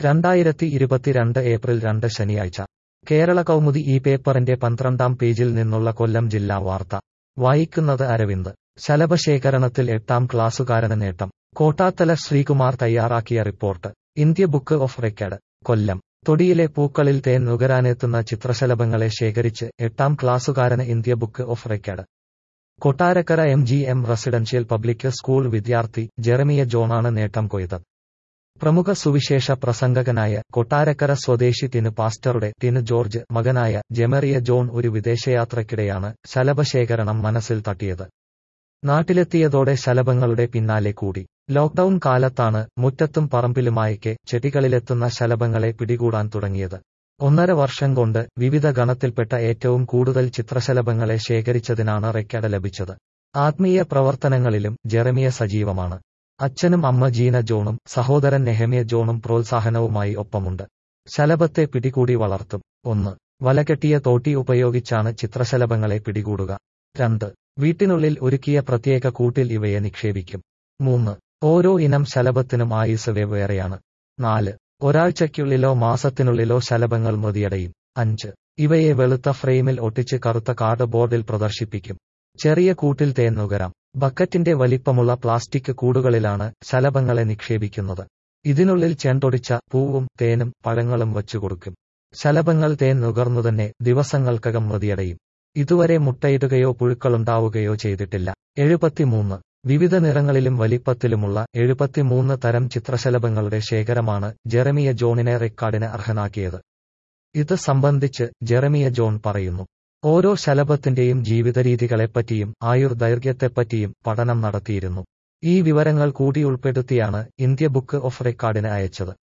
2022 April 2 ശനിയാഴ്ച കേരള കൗമുദി ഈ പേപ്പറിന്റെ 12-ാം പേജിൽ നിന്നുള്ള കൊല്ലം ജില്ലാ വാർത്ത വായിക്കുന്നത് അരവിന്ദ്. ശലഭശേഖരണത്തിൽ 8ാം ക്ലാസുകാരന് നേട്ടം. കോട്ടാത്തല ശ്രീകുമാർ തയ്യാറാക്കിയ report. India book of record. Kollam. തൊടിയിലെ പൂക്കളിൽ തേൻ നുകരാനെത്തുന്ന ചിത്രശലഭങ്ങളെ ശേഖരിച്ച് 8ാം ക്ലാസുകാരന് India book of record. Kottarakkara MGM residential public school വിദ്യാർത്ഥി ജെറമിയ ജോണാണ് നേട്ടം കൊയ്തത്. പ്രമുഖ സുവിശേഷ പ്രസംഗകനായ കൊട്ടാരക്കര സ്വദേശി ടിനു പാസ്റ്ററുടെ ടിനു ജോർജ് മകനായ ജെമറിയ ജോൺ ഒരു വിദേശയാത്രയ്ക്കിടെയാണ് ശലഭശേഖരണം മനസ്സിൽ തട്ടിയത്. നാട്ടിലെത്തിയതോടെ ശലഭങ്ങളുടെ പിന്നാലെ കൂടി. ലോക്ക്ഡൌൺ കാലത്താണ് മുറ്റത്തും പറമ്പിലുമായൊക്കെ ചെടികളിലെത്തുന്ന ശലഭങ്ങളെ പിടികൂടാൻ തുടങ്ങിയത്. 1.5 വർഷം കൊണ്ട് വിവിധ ഗണത്തിൽപ്പെട്ട ഏറ്റവും കൂടുതൽ ചിത്രശലഭങ്ങളെ ശേഖരിച്ചതിനാണ് റെക്കോർഡ് ലഭിച്ചത്. ആത്മീയ പ്രവർത്തനങ്ങളിലും ജെറമിയ സജീവമാണ്. അച്ഛനും അമ്മ ജീന ജോണും സഹോദരൻ നെഹമ്യ ജോണും പ്രോത്സാഹനവുമായി ഒപ്പമുണ്ട്. ശലഭത്തെ പിടികൂടി വളർത്തും. 1. വലകെട്ടിയ തോട്ടി ഉപയോഗിച്ചാണ് ചിത്രശലഭങ്ങളെ പിടികൂടുക. 2. വീട്ടിനുള്ളിൽ ഒരുക്കിയ പ്രത്യേക കൂട്ടിൽ ഇവയെ നിക്ഷേപിക്കും. 3. ഓരോ ഇനം ശലഭത്തിനും ആയുസ് വെവ്വേറെയാണ്. 4. ഒരാഴ്ചയ്ക്കുള്ളിലോ മാസത്തിനുള്ളിലോ ശലഭങ്ങൾ മൃതിയടയും. 5. ഇവയെ വെളുത്ത ഫ്രെയിമിൽ ഒട്ടിച്ച് കറുത്ത കാർഡ് ബോർഡിൽ പ്രദർശിപ്പിക്കും. ചെറിയ കൂട്ടിൽ തേൻ നുകരാം. ബക്കറ്റിന്റെ വലിപ്പമുള്ള പ്ലാസ്റ്റിക് കൂടുകളിലാണ് ശലഭങ്ങളെ നിക്ഷേപിക്കുന്നത്. ഇതിനുള്ളിൽ ചെണ്ടൊടിച്ച പൂവും തേനും പഴങ്ങളും വച്ചുകൊടുക്കും. ശലഭങ്ങൾ തേൻ നുകർന്നുതന്നെ ദിവസങ്ങൾക്കകം മൃതിയടയും. ഇതുവരെ മുട്ടയിടുകയോ പുഴുക്കളുണ്ടാവുകയോ ചെയ്തിട്ടില്ല. 73. വിവിധ നിറങ്ങളിലും വലിപ്പത്തിലുമുള്ള 73 തരം ചിത്രശലഭങ്ങളുടെ ശേഖരമാണ് ജെറമിയ ജോണിനെ റെക്കോർഡിന് അർഹനാക്കിയത്. ഇത് സംബന്ധിച്ച് ജെറമിയ ജോൺ പറയുന്നു. ഓരോ ശലഭത്തിന്റെയും ജീവിതരീതികളെപ്പറ്റിയും ആയുർദൈർഘ്യത്തെപ്പറ്റിയും പഠനം നടത്തിയിരുന്നു. ഈ വിവരങ്ങൾ കൂടി ഉൾപ്പെടുത്തിയാണ് ഇന്ത്യ ബുക്ക് ഓഫ് റെക്കോർഡിന് അയച്ചത്.